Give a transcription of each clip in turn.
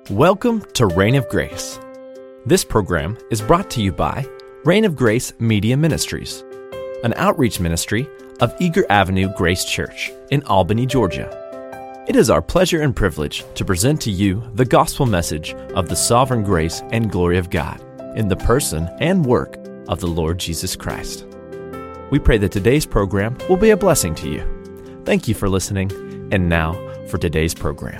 Welcome to Reign of Grace. This program is brought to you by Reign of Grace Media Ministries, an outreach ministry of Eager Avenue Grace Church in Albany, Georgia. It is our pleasure and privilege to present to you the gospel message of the sovereign grace and glory of God in the person and work of the Lord Jesus Christ. We pray that today's program will be a blessing to you. Thank you for listening, and now for today's program.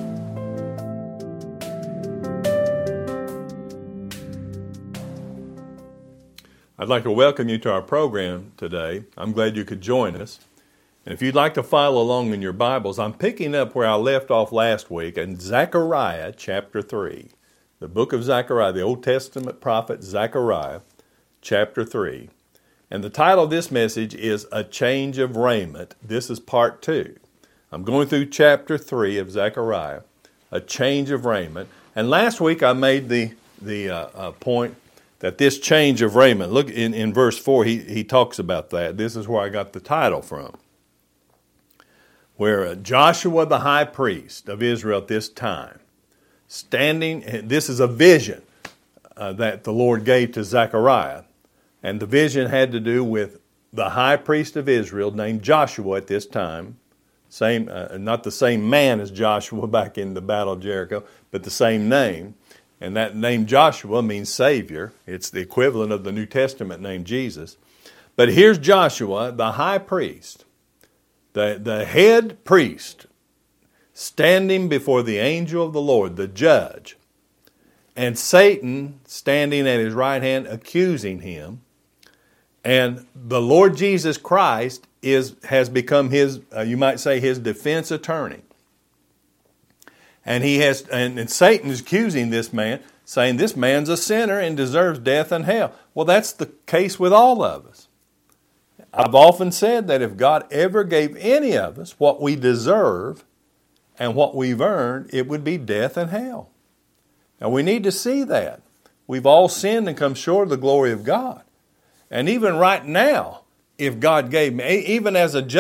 I'd like to welcome you to our program today. I'm glad you could join us. And if you'd like to follow along in your Bibles, I'm picking up where I left off last week in Zechariah chapter 3. The book of Zechariah, the Old Testament prophet Zechariah, chapter 3. And the title of this message is A Change of Raiment. This is part 2. I'm going through chapter 3 of Zechariah, A Change of Raiment. And last week I made the point that this change of raiment, look in verse 4, he talks about that. This is where I got the title from. Where Joshua the high priest of Israel at this time, standing, this is a vision that the Lord gave to Zechariah. And the vision had to do with the high priest of Israel named Joshua at this time. Not the same man as Joshua back in the Battle of Jericho, but the same name. And that name Joshua means Savior. It's the equivalent of the New Testament name Jesus. But here's Joshua, the high priest, the head priest, standing before the angel of the Lord, the judge, and Satan standing at his right hand accusing him. And the Lord Jesus Christ has become his, you might say, his defense attorney. And and Satan is accusing this man, saying this man's a sinner and deserves death and hell. Well, that's the case with all of us. I've often said that if God ever gave any of us what we deserve and what we've earned, it would be death and hell. Now we need to see that. We've all sinned and come short of the glory of God. And even right now, if God gave me, even as a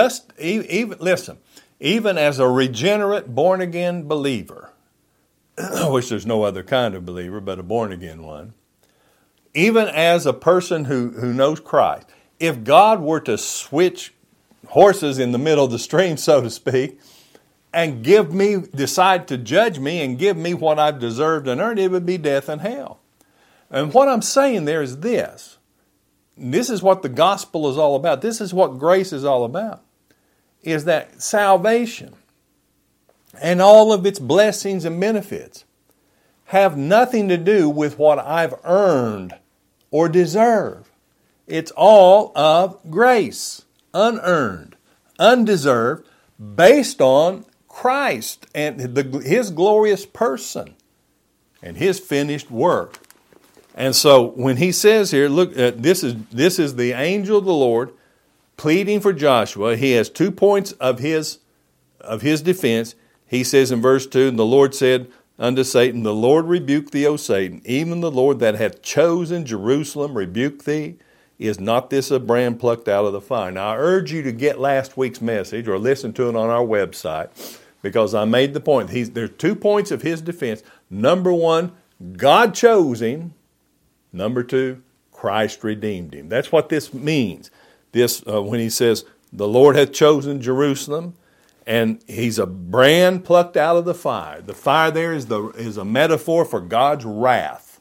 regenerate, born-again believer, I wish there's no other kind of believer but a born-again one, even as a person who knows Christ, if God were to switch horses in the middle of the stream, so to speak, and decide to judge me and give me what I've deserved and earned, it would be death and hell. And what I'm saying there is this. This is what the gospel is all about. This is what grace is all about. Is that salvation and all of its blessings and benefits have nothing to do with what I've earned or deserve. It's all of grace, unearned, undeserved, based on Christ and His glorious person and His finished work. And so when he says here, look, this is the angel of the Lord pleading for Joshua. He has 2 points of his defense. He says in verse 2, and the Lord said unto Satan, the Lord rebuke thee, O Satan, even the Lord that hath chosen Jerusalem rebuke thee. Is not this a brand plucked out of the fire? Now I urge you to get last week's message or listen to it on our website, because I made the point. There's 2 points of his defense. Number 1, God chose him. Number 2, Christ redeemed him. That's what this means. When he says, the Lord hath chosen Jerusalem, and he's a brand plucked out of the fire. The fire there is a metaphor for God's wrath.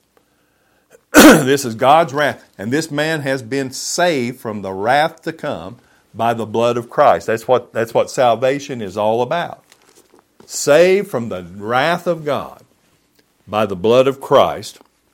This is God's wrath. And this man has been saved from the wrath to come by the blood of Christ. That's what salvation is all about. Saved from the wrath of God by the blood of Christ.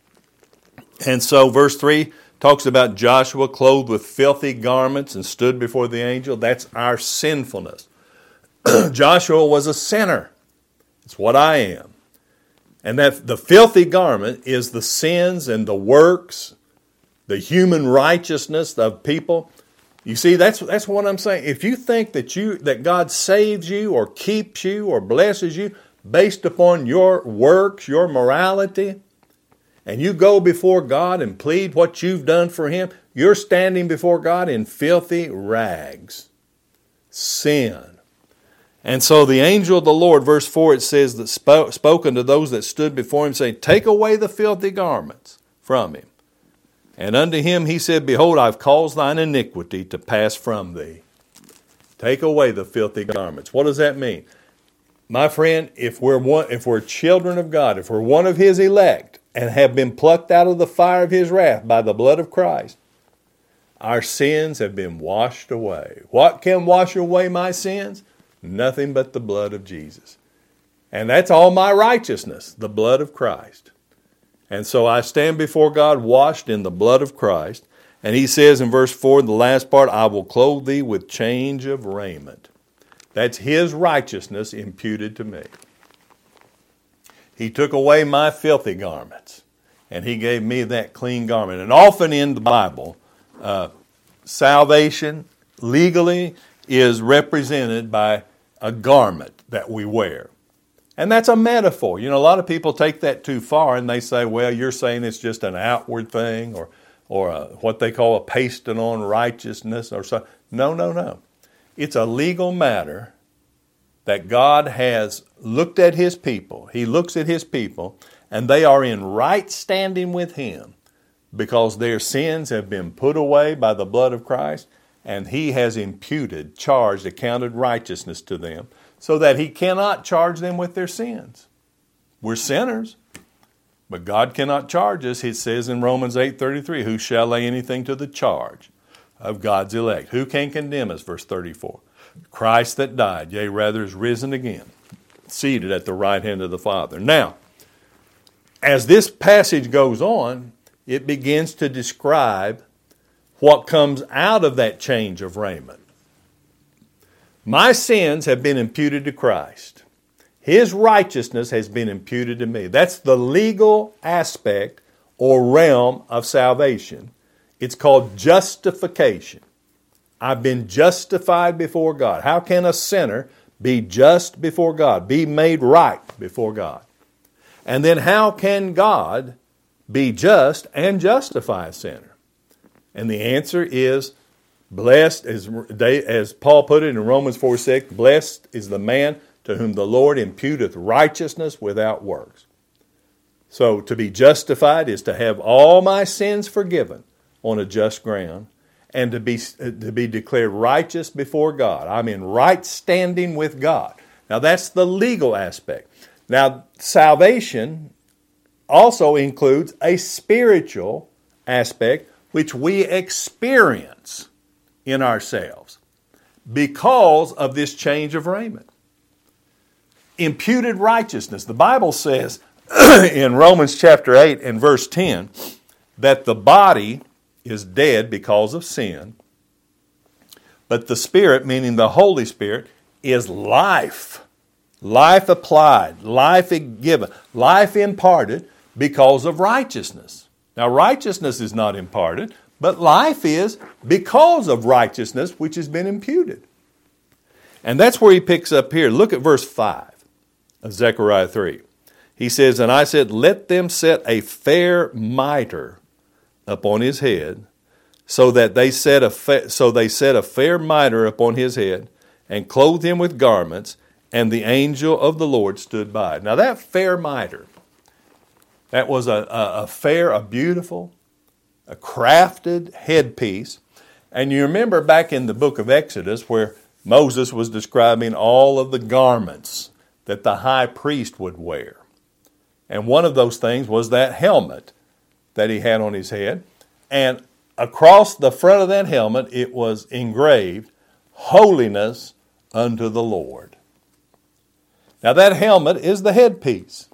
And so verse 3 talks about Joshua clothed with filthy garments and stood before the angel. That's our sinfulness. Joshua was a sinner. It's what I am. And that the filthy garment is the sins and the works, the human righteousness of people. You see, that's what I'm saying. If you think that God saves you or keeps you or blesses you based upon your works, your morality, and you go before God and plead what you've done for Him, you're standing before God in filthy rags. Sin. And so the angel of the Lord, verse 4, it says, that spoke unto those that stood before him, saying, take away the filthy garments from him. And unto him he said, behold, I've caused thine iniquity to pass from thee. Take away the filthy garments. What does that mean? My friend, if we're children of God, if we're one of his elect and have been plucked out of the fire of his wrath by the blood of Christ, our sins have been washed away. What can wash away my sins? Nothing but the blood of Jesus. And that's all my righteousness, the blood of Christ. And so I stand before God washed in the blood of Christ. And he says in verse 4, the last part, I will clothe thee with change of raiment. That's his righteousness imputed to me. He took away my filthy garments, and he gave me that clean garment. And often in the Bible, salvation legally is represented by a garment that we wear. And that's a metaphor. You know, a lot of people take that too far and they say, well, you're saying it's just an outward thing or what they call a pasting on righteousness or something. No. It's a legal matter that God has looked at his people. He looks at his people and they are in right standing with him because their sins have been put away by the blood of Christ. And he has imputed, charged, accounted righteousness to them so that he cannot charge them with their sins. We're sinners, but God cannot charge us. It says in Romans 8:33, who shall lay anything to the charge of God's elect? Who can condemn us? Verse 34. Christ that died, yea, rather is risen again, seated at the right hand of the Father. Now, as this passage goes on, it begins to describe what comes out of that change of raiment. My sins have been imputed to Christ. His righteousness has been imputed to me. That's the legal aspect or realm of salvation. It's called justification. I've been justified before God. How can a sinner be just before God, be made right before God? And then how can God be just and justify a sinner? And the answer is, blessed, as Paul put it in Romans 4:6, blessed is the man to whom the Lord imputeth righteousness without works. So to be justified is to have all my sins forgiven on a just ground and to be declared righteous before God. I'm in right standing with God. Now that's the legal aspect. Now salvation also includes a spiritual aspect which we experience in ourselves because of this change of raiment. Imputed righteousness. The Bible says in Romans chapter 8 and verse 10 that the body is dead because of sin, but the Spirit, meaning the Holy Spirit, is life. Life applied, life given, life imparted because of righteousness. Now, righteousness is not imparted, but life is because of righteousness which has been imputed. And that's where he picks up here. Look at verse 5 of Zechariah 3. He says, and I said, let them set a fair mitre upon his head, so they set a fair mitre upon his head, and clothed him with garments, and the angel of the Lord stood by. Now that fair mitre, that was a beautiful, a crafted headpiece. And you remember back in the book of Exodus where Moses was describing all of the garments that the high priest would wear. And one of those things was that helmet that he had on his head. And across the front of that helmet, it was engraved, holiness unto the Lord. Now that helmet is the headpiece.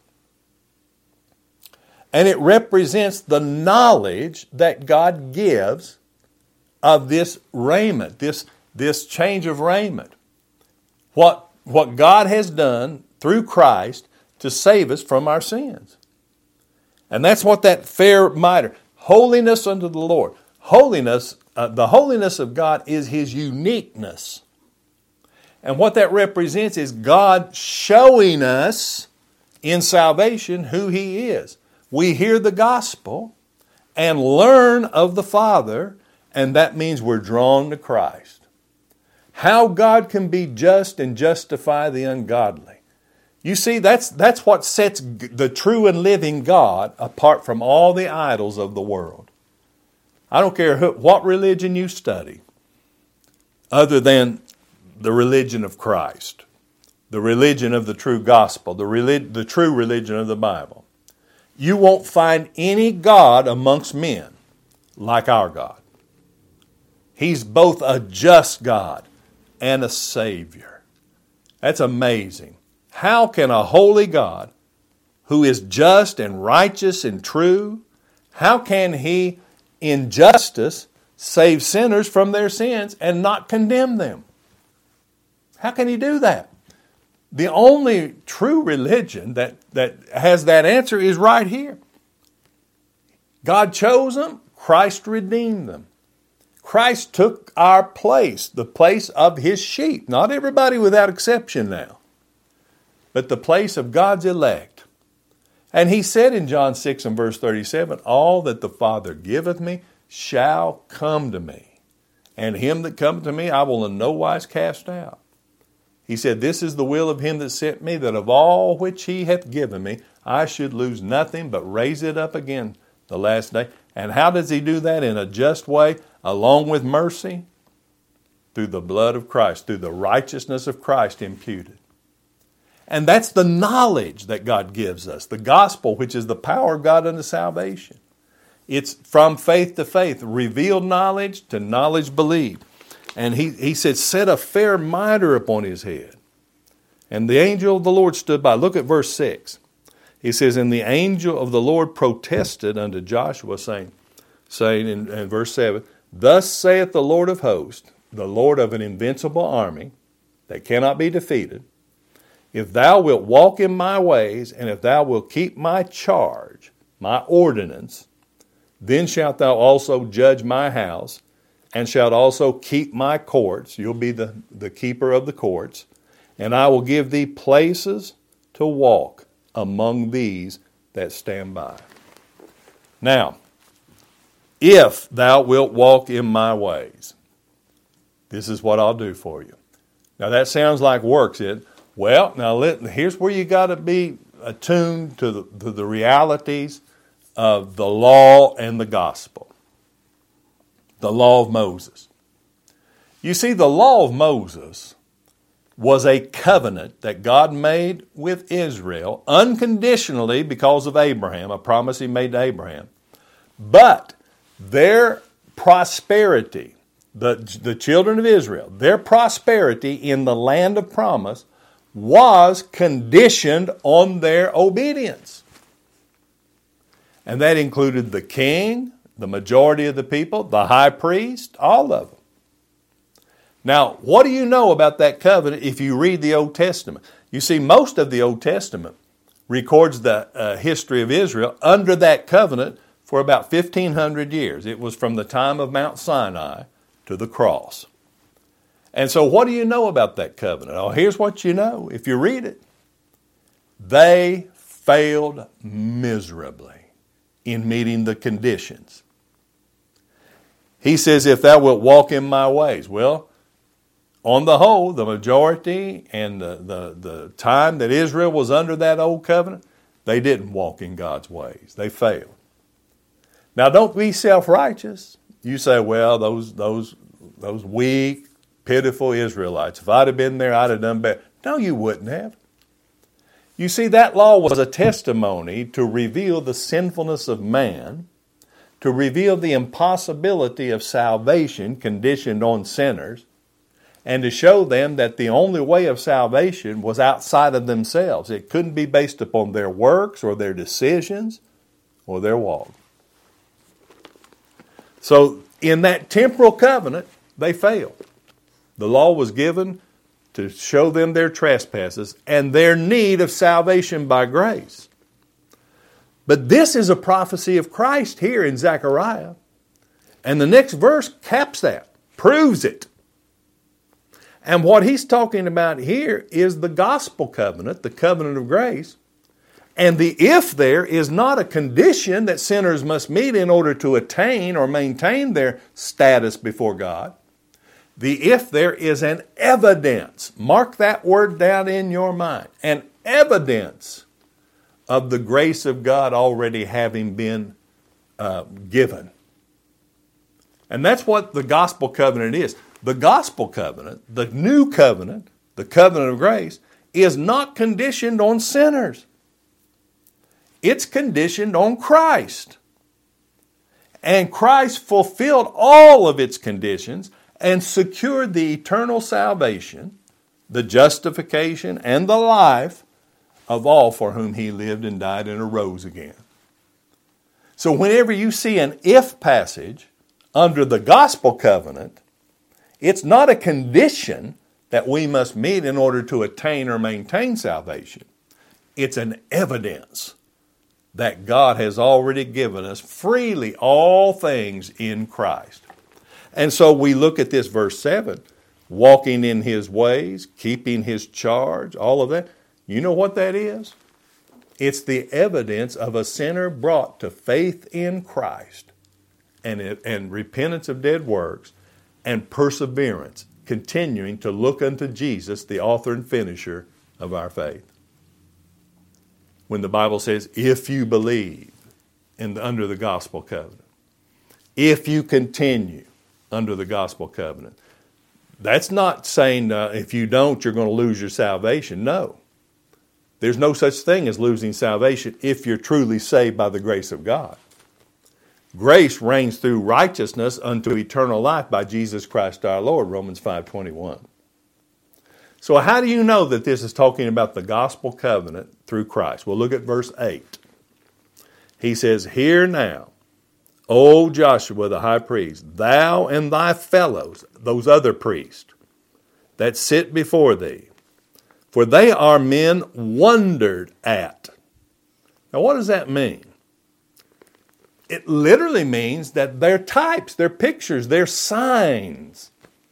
And it represents the knowledge that God gives of this raiment, this change of raiment. What God has done through Christ to save us from our sins. And that's what that fair mitre, holiness unto the Lord. Holiness, the holiness of God is His uniqueness. And what that represents is God showing us in salvation who He is. We hear the gospel and learn of the Father, and that means we're drawn to Christ. How God can be just and justify the ungodly. You see, that's what sets the true and living God apart from all the idols of the world. I don't care what religion you study, other than the religion of Christ, the religion of the true gospel, the true religion of the Bible. You won't find any God amongst men like our God. He's both a just God and a Savior. That's amazing. How can a holy God, who is just and righteous and true, how can He, in justice, save sinners from their sins and not condemn them? How can He do that? The only true religion that has that answer is right here. God chose them. Christ redeemed them. Christ took our place, the place of His sheep. Not everybody without exception now, but the place of God's elect. And He said in John 6 and verse 37, all that the Father giveth me shall come to me, and him that cometh to me I will in no wise cast out. He said, this is the will of Him that sent me, that of all which He hath given me, I should lose nothing, but raise it up again the last day. And how does He do that? In a just way, along with mercy? Through the blood of Christ, through the righteousness of Christ imputed. And that's the knowledge that God gives us, the gospel, which is the power of God unto salvation. It's from faith to faith, revealed knowledge to knowledge believed. And he said, set a fair mitre upon his head. And the angel of the Lord stood by. Look at verse 6. He says, and the angel of the Lord protested unto Joshua, saying in verse 7, thus saith the Lord of hosts, the Lord of an invincible army that cannot be defeated, if thou wilt walk in my ways, and if thou wilt keep my charge, my ordinance, then shalt thou also judge my house, and shalt also keep my courts. You'll be the keeper of the courts. And I will give thee places to walk among these that stand by. Now, if thou wilt walk in my ways, this is what I'll do for you. Now that sounds like works, it? Well, now here's where you got to be attuned to the realities of the law and the gospel. The law of Moses. You see, the law of Moses was a covenant that God made with Israel unconditionally because of Abraham, a promise He made to Abraham. But their prosperity, the children of Israel, their prosperity in the land of promise was conditioned on their obedience. And that included the king, the majority of the people, the high priest, all of them. Now, what do you know about that covenant if you read the Old Testament? You see, most of the Old Testament records the history of Israel under that covenant for about 1,500 years. It was from the time of Mount Sinai to the cross. And so what do you know about that covenant? Oh, here's what you know if you read it. They failed miserably in meeting the conditions. He says, if thou wilt walk in my ways. Well, on the whole, the majority and the time that Israel was under that old covenant, they didn't walk in God's ways. They failed. Now, don't be self-righteous. You say, well, those weak, pitiful Israelites, if I'd have been there, I'd have done better. No, you wouldn't have. You see, that law was a testimony to reveal the sinfulness of man, to reveal the impossibility of salvation conditioned on sinners, and to show them that the only way of salvation was outside of themselves. It couldn't be based upon their works or their decisions or their walk. So in that temporal covenant, they failed. The law was given to show them their trespasses and their need of salvation by grace. But this is a prophecy of Christ here in Zechariah. And the next verse caps that, proves it. And what he's talking about here is the gospel covenant, the covenant of grace. And the if there is not a condition that sinners must meet in order to attain or maintain their status before God. The if there is an evidence. Mark that word down in your mind. An evidence of the grace of God already having been given. And that's what the gospel covenant is. The gospel covenant, the new covenant, the covenant of grace, is not conditioned on sinners. It's conditioned on Christ. And Christ fulfilled all of its conditions and secured the eternal salvation, the justification, and the life of all for whom he lived and died and arose again. So whenever you see an if passage under the gospel covenant, it's not a condition that we must meet in order to attain or maintain salvation. It's an evidence that God has already given us freely all things in Christ. And so we look at this verse 7, walking in his ways, keeping his charge, all of that. You know what that is? It's the evidence of a sinner brought to faith in Christ and repentance of dead works and perseverance, continuing to look unto Jesus, the author and finisher of our faith. When the Bible says, if you believe under the gospel covenant, if you continue under the gospel covenant, that's not saying if you don't, you're going to lose your salvation. No. There's no such thing as losing salvation if you're truly saved by the grace of God. Grace reigns through righteousness unto eternal life by Jesus Christ our Lord, Romans 5:21. So how do you know that this is talking about the gospel covenant through Christ? Well, look at verse 8. He says, hear now, O Joshua the high priest, thou and thy fellows, those other priests that sit before thee, for they are men wondered at. Now what does that mean? It literally means that they're types, they're pictures, they're signs.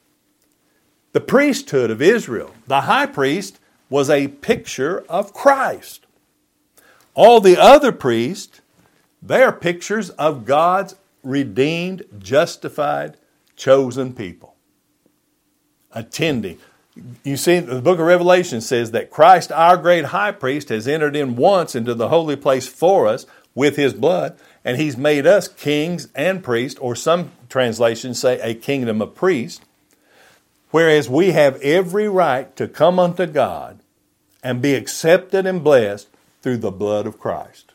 The priesthood of Israel, the high priest, was a picture of Christ. All the other priests, they are pictures of God's redeemed, justified, chosen people. Attending. You see, the book of Revelation says that Christ, our great high priest, has entered in once into the holy place for us with his blood, and he's made us kings and priests, or some translations say a kingdom of priests, whereas we have every right to come unto God and be accepted and blessed through the blood of Christ.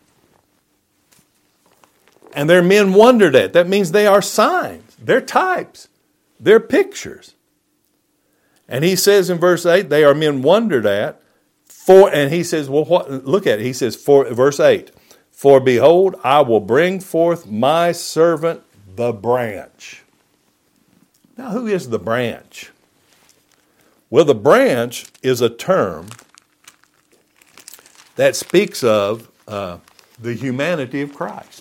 And their men wondered at. That means they are signs. They're types. They're pictures. And he says in verse 8, they are men wondered at. And he says, well, look at it. He says, verse 8, for behold, I will bring forth my servant, the branch. Now, who is the branch? Well, the branch is a term that speaks of the humanity of Christ.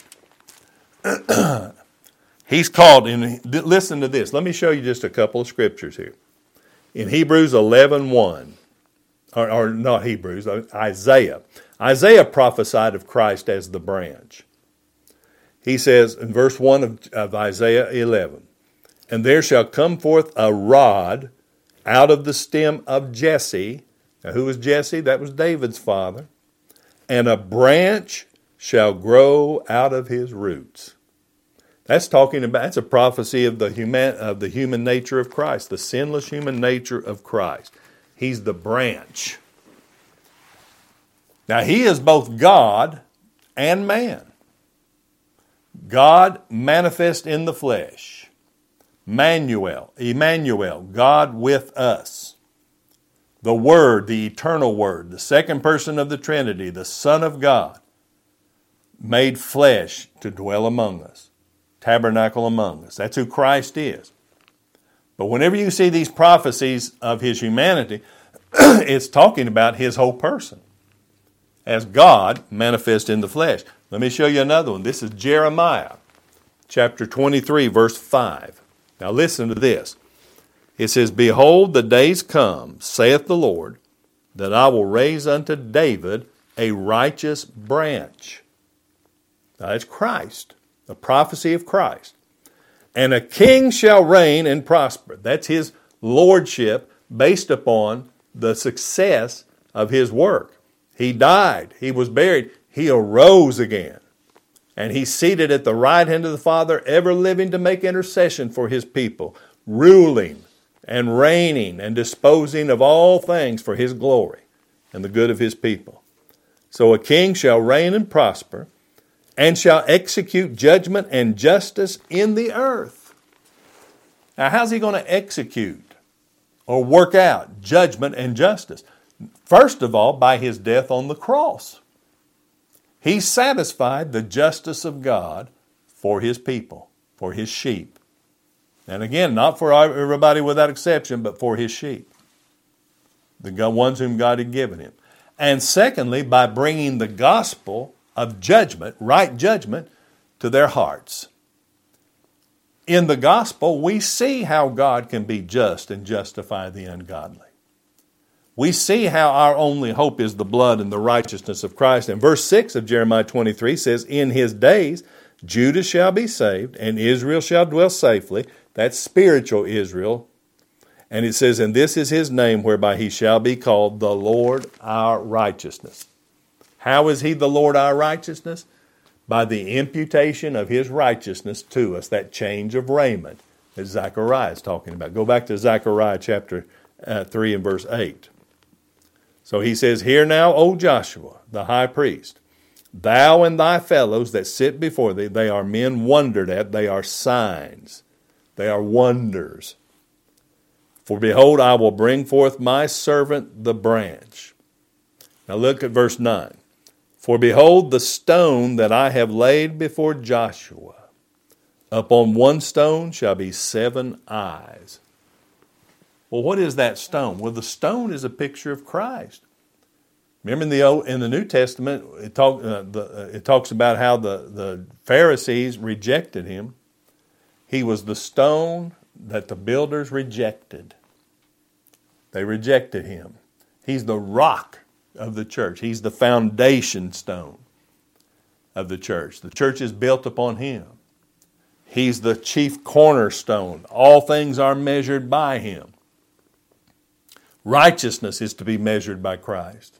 He's called, listen to this. Let me show you just a couple of scriptures here. In Hebrews 11:1, or not Hebrews, Isaiah. Isaiah prophesied of Christ as the branch. He says in verse 1 of Isaiah 11, and there shall come forth a rod out of the stem of Jesse. Now who was Jesse? That was David's father. And a branch shall grow out of his roots. That's a prophecy of the human nature of Christ, the sinless human nature of Christ. He's the branch. Now he is both God and man. God manifest in the flesh. Emmanuel, God with us. The Word, the eternal Word, the second person of the Trinity, the Son of God, made flesh to dwell among us, tabernacle among us. That's who Christ is. But whenever you see these prophecies of his humanity, it's talking about his whole person as God manifest in the flesh. Let me show you another one. This is Jeremiah chapter 23, verse 5. Now listen to this. It says, behold, the days come, saith the Lord, that I will raise unto David a righteous branch. Now that's Christ, the prophecy of Christ. And a king shall reign and prosper. That's his lordship based upon the success of his work. He died. He was buried. He arose again. And he's seated at the right hand of the Father, ever living to make intercession for his people, ruling and reigning and disposing of all things for his glory and the good of his people. So a king shall reign and prosper, and shall execute judgment and justice in the earth. Now, how's he going to execute or work out judgment and justice? First of all, by his death on the cross. He satisfied the justice of God for his people, for his sheep. And again, not for everybody without exception, but for his sheep, the ones whom God had given him. And secondly, by bringing the gospel of judgment, right judgment, to their hearts. In the gospel, we see how God can be just and justify the ungodly. We see how our only hope is the blood and the righteousness of Christ. And verse 6 of Jeremiah 23 says, in his days Judah shall be saved, and Israel shall dwell safely. That's spiritual Israel. And it says, and this is his name whereby he shall be called the Lord our righteousness. How is he the Lord our righteousness? By the imputation of his righteousness to us, that change of raiment that Zechariah is talking about. Go back to Zechariah chapter 3 and verse 8. So he says, hear now, O Joshua, the high priest, thou and thy fellows that sit before thee, they are men wondered at, they are signs, they are wonders. For behold, I will bring forth my servant the branch. Now look at verse 9. For behold, the stone that I have laid before Joshua, upon one stone shall be 7 eyes. Well, what is that stone? Well, the stone is a picture of Christ. Remember in the New Testament, it talks about how the Pharisees rejected him. He was the stone that the builders rejected. They rejected him. He's the rock of the church. He's the foundation stone of the church. The church is built upon him. He's the chief cornerstone. All things are measured by him. Righteousness is to be measured by Christ.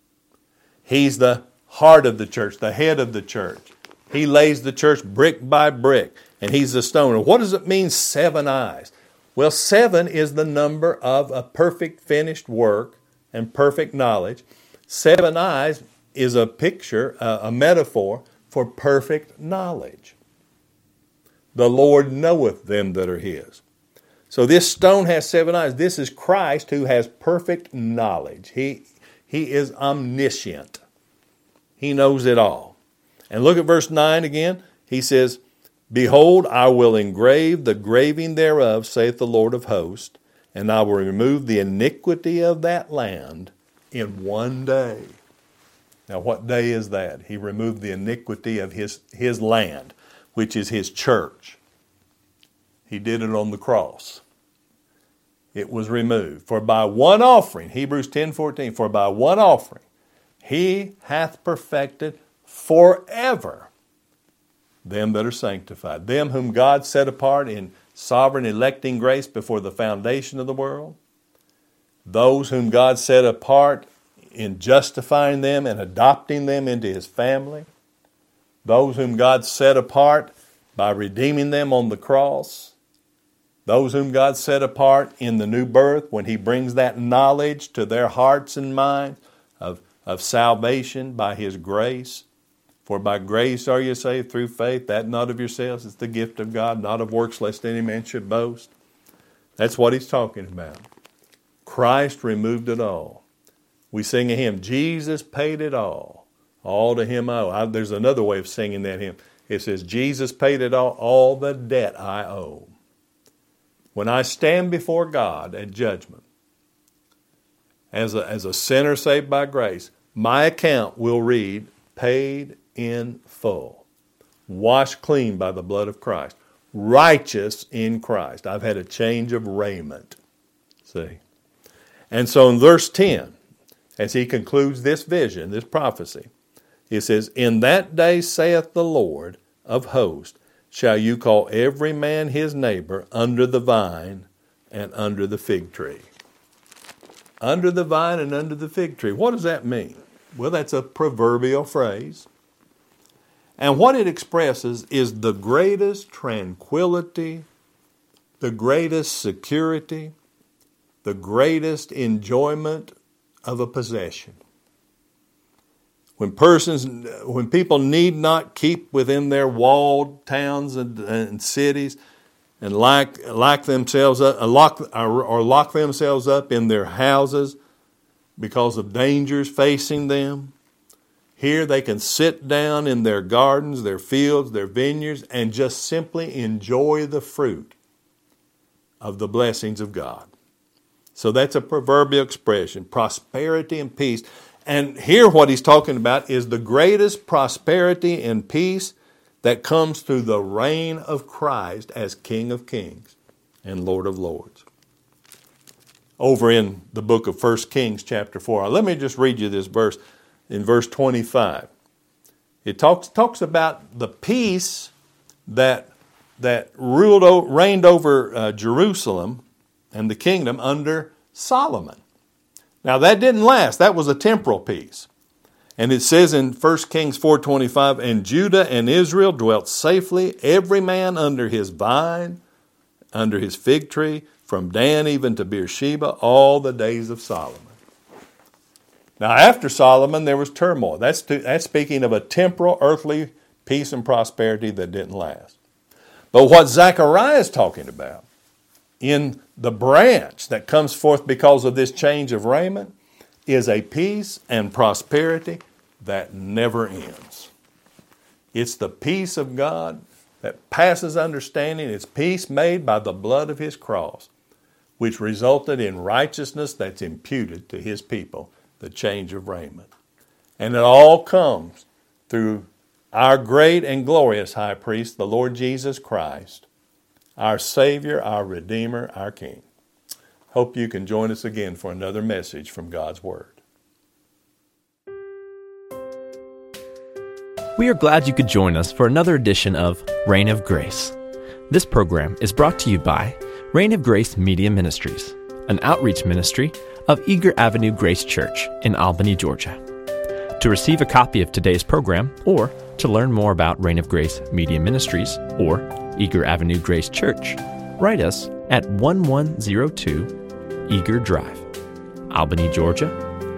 He's the heart of the church, the head of the church. He lays the church brick by brick, and he's the stone. And what does it mean, 7 eyes? Well, 7 is the number of a perfect finished work and perfect knowledge. 7 eyes is a picture, a metaphor for perfect knowledge. The Lord knoweth them that are his. So this stone has 7 eyes. This is Christ who has perfect knowledge. He is omniscient. He knows it all. And look at verse 9 again. He says, behold, I will engrave the graving thereof, saith the Lord of hosts, and I will remove the iniquity of that land in one day. Now, what day is that? He removed the iniquity of his land, which is his church. He did it on the cross. It was removed. For by one offering, Hebrews 10:14, for by one offering, he hath perfected forever them that are sanctified, them whom God set apart in sovereign electing grace before the foundation of the world, those whom God set apart in justifying them and adopting them into his family, those whom God set apart by redeeming them on the cross, those whom God set apart in the new birth when he brings that knowledge to their hearts and minds of salvation by his grace. For by grace are you saved through faith, that not of yourselves, it's the gift of God, not of works, lest any man should boast. That's what he's talking about. Christ removed it all. We sing a hymn, Jesus paid it all to him I owe. There's another way of singing that hymn. It says, Jesus paid it all the debt I owe. When I stand before God at judgment, as a sinner saved by grace, my account will read, paid in full, washed clean by the blood of Christ, righteous in Christ. I've had a change of raiment. See? And so in verse 10, as he concludes this vision, this prophecy, he says, in that day saith the Lord of hosts, shall you call every man his neighbor under the vine and under the fig tree. Under the vine and under the fig tree. What does that mean? Well, that's a proverbial phrase. And what it expresses is the greatest tranquility, the greatest security, the greatest enjoyment of a possession. When people need not keep within their walled towns and cities and lock themselves up in their houses because of dangers facing them, here they can sit down in their gardens, their fields, their vineyards, and just simply enjoy the fruit of the blessings of God. So that's a proverbial expression, prosperity and peace. And here what he's talking about is the greatest prosperity and peace that comes through the reign of Christ as King of Kings and Lord of Lords. Over in the book of 1 Kings chapter 4. Let me just read you this verse in verse 25. It talks about the peace that reigned over Jerusalem and the kingdom under Solomon. Now that didn't last. That was a temporal peace. And it says in 1 Kings 4:25, and Judah and Israel dwelt safely, every man under his vine, under his fig tree, from Dan even to Beersheba, all the days of Solomon. Now after Solomon there was turmoil. That's speaking of a temporal earthly peace and prosperity that didn't last. But what Zechariah is talking about in the branch that comes forth because of this change of raiment is a peace and prosperity that never ends. It's the peace of God that passes understanding. It's peace made by the blood of his cross, which resulted in righteousness that's imputed to his people, the change of raiment. And it all comes through our great and glorious high priest, the Lord Jesus Christ, our Savior, our Redeemer, our King. Hope you can join us again for another message from God's Word. We are glad you could join us for another edition of Reign of Grace. This program is brought to you by Reign of Grace Media Ministries, an outreach ministry of Eager Avenue Grace Church in Albany, Georgia. To receive a copy of today's program or to learn more about Reign of Grace Media Ministries or Eager Avenue Grace Church, write us at 1102 Eager Drive, Albany, Georgia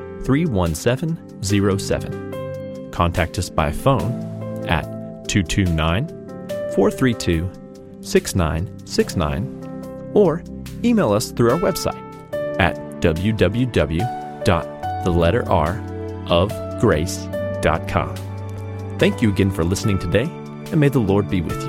31707. Contact us by phone at 229-432-6969 or email us through our website at www.theletterrofgrace.com. Thank you again for listening today, and may the Lord be with you.